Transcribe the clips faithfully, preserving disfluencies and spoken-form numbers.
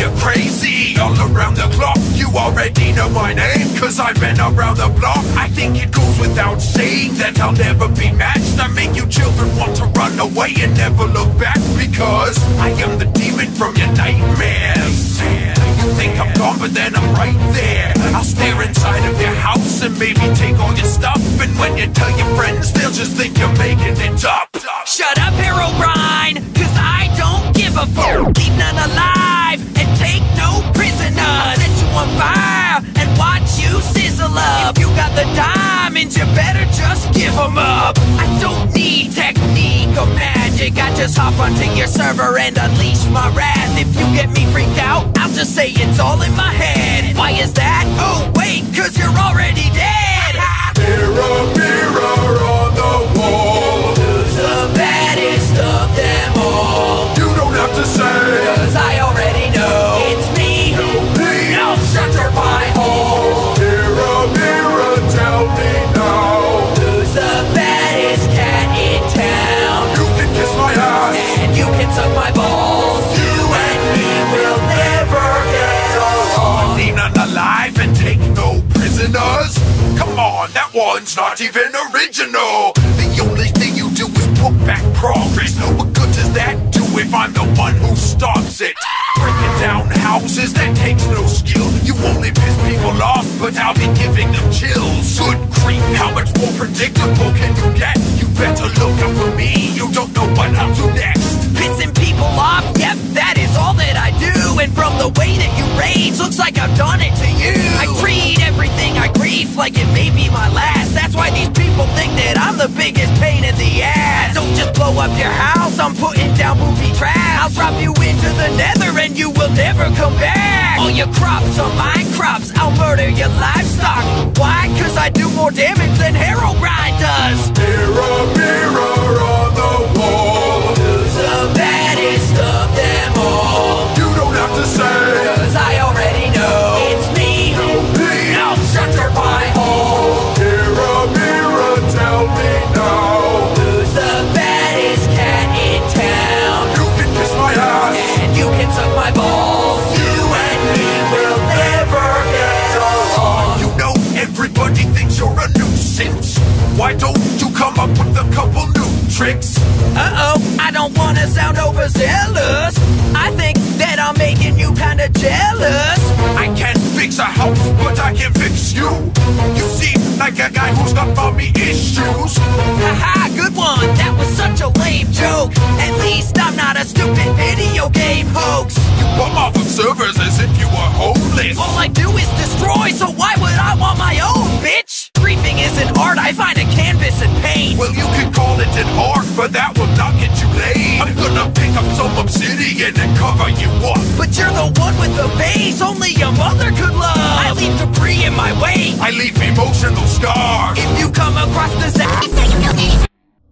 you crazy all around the clock. You already know my name, cause I've been around the block. I think it goes without saying that I'll never be matched. I make you children want to run away and never look back, because I am the demon from your nightmares. You think I'm gone, but then I'm right there. I'll stare inside of your house and maybe take all your stuff. And when you tell your friends, they'll just think you're making it up. Shut up, Herobrine, cause I don't give a fuck. Keep none alive and take no prisoners. I'll set you on fire and watch you sizzle up. If you got the diamonds, you better just give them up. I don't need technique or magic, I just hop onto your server and unleash my wrath. If you get me freaked out, I'll just say it's all in my head. Why is that? Oh wait, cause you're already dead. Mirror, mirror on the wall, who's the baddest of them all? You don't have to say, cause I already know. It's me. Help me. Now shut your pie hole. Mirror, mirror, tell me now, who's the baddest cat in town? You can kiss my ass and you can suck my balls. You and me will never get along. Leave none alive and take no prisoners. Come on, that one's not even original. The only thing you do is put back progress. What good does that do if I'm the one who stops it? Breaking down houses, that takes no skill. You only piss people off, but I'll be giving them chills. Good grief, how much more predictable can you get? You better look up for me, you don't know what I'll do next. Pissing people off, yep, that is all that I do. And from the way that you rage, looks like I've done it to you. I treat everything I grief like it may be my last. That's why these people think that I'm the biggest pain in the ass. Don't just blow up your house, I'm putting down booby traps. I'll drop you into the nether and you will never come back. All your crops are my crops, I'll murder your livestock. Why? Cause I do more damage than Herobrine does. Mirror, mirror on the wall, who's the baddest of them all? You don't have to say, cause I already know. It's me. Help me. Now shut your pie hole. Mirror, mirror, tell me now, who's the baddest cat in town? You can kiss my ass and you can suck my balls. You and me will never get along. You know everybody thinks you're a nuisance. Why don't you come up with a couple new tricks? Uh-oh, I don't wanna sound overzealous. I think that I'm making you kinda jealous. I can't fix a house, but I can fix you. You seem like a guy who's got mommy issues. Haha, good one, that was such a lame joke. At least I'm not a stupid video game hoax. You bum off of servers as if you were homeless. All I do is destroy, so why would I want my own, bitch? Griefing is an art, I find a canvas and paint. Well, you can call it an art, but that will not get you laid. I'm gonna pick up some obsidian and cover you up. But you're the one with the face only your mother could love. I leave debris in my way. I leave emotional scars. If you come across this ass.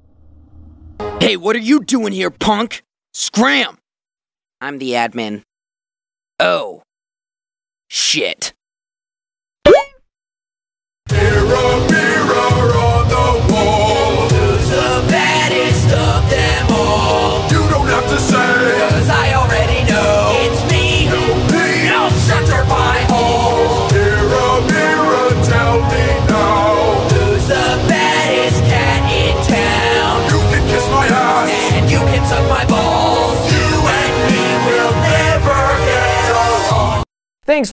Hey, what are you doing here, punk? Scram! I'm the admin. Oh. Shit. Mirror, mirror on the wall, who's the baddest of them all? You don't have to say, cause I already know. It's me. Help me. Now shut your pie hole. Mirror, mirror, tell me now, who's the baddest cat in town? You can kiss my ass and you can suck my balls. You and me will never get along. Thanks